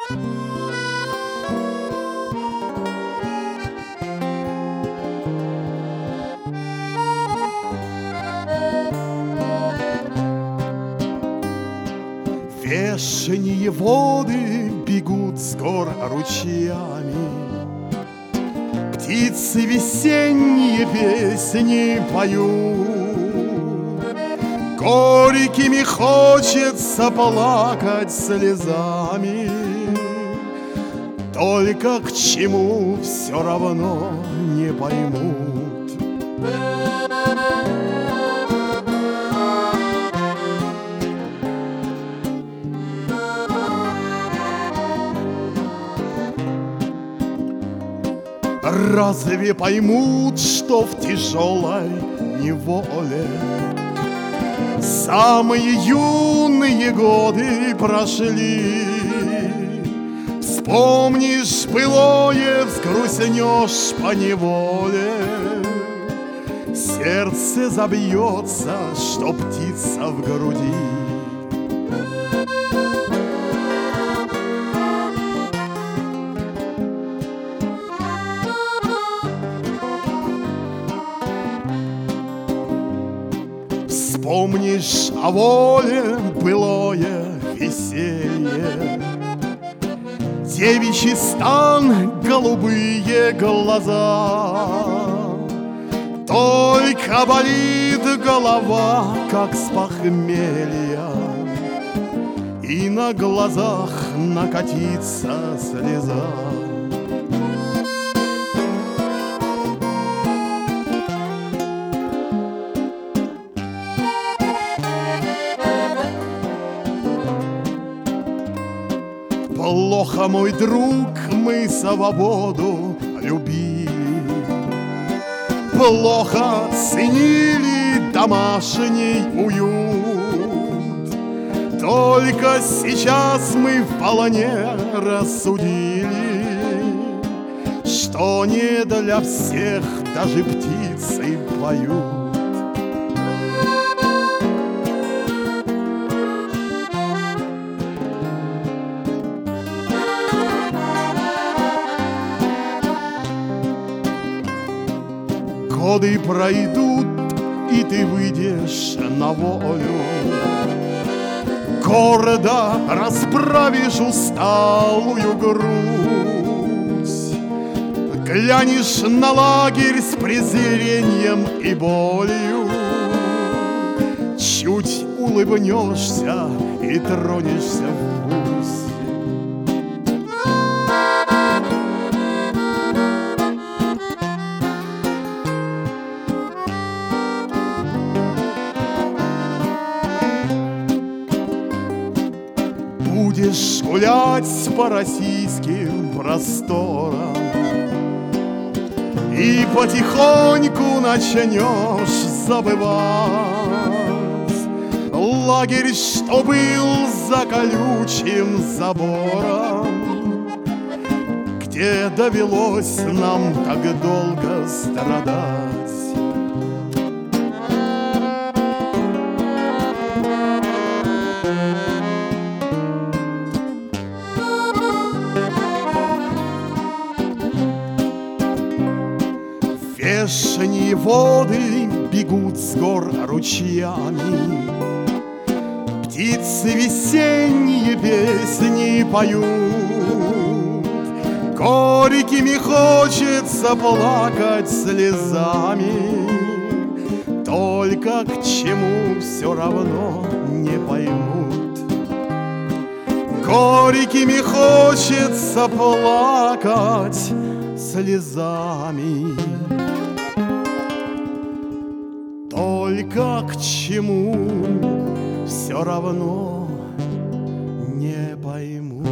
Вешние воды бегут с гор ручьями, птицы весенние песни поют. Горькими хочется плакать слезами, только к чему все равно не поймут. Разве поймут, что в тяжелой неволе самые юные годы прошли? Вспомнишь былое, взгрустнешь поневоле, сердце забьется, что птица в груди. Вспомнишь о воле былое веселье, девичий стан, голубые глаза. Только болит голова, как с похмелья, и на глазах накатится слеза. Плохо, мой друг, мы свободу любили, плохо ценили домашний уют. Только сейчас мы вполне рассудили, что не для всех даже птицы поют. Годы пройдут, и ты выйдешь на волю, гордо расправишь усталую грудь, глянешь на лагерь с презрением и болью, чуть улыбнешься и тронешься в путь. Будешь гулять по российским просторам и потихоньку начнешь забывать лагерь, что был за колючим забором, где довелось нам так долго страдать. Вешние воды бегут с гор ручьями, птицы весенние песни поют. Горькими хочется плакать слезами, только к чему все равно не поймут. Горькими хочется плакать слезами, только к чему все равно не пойму.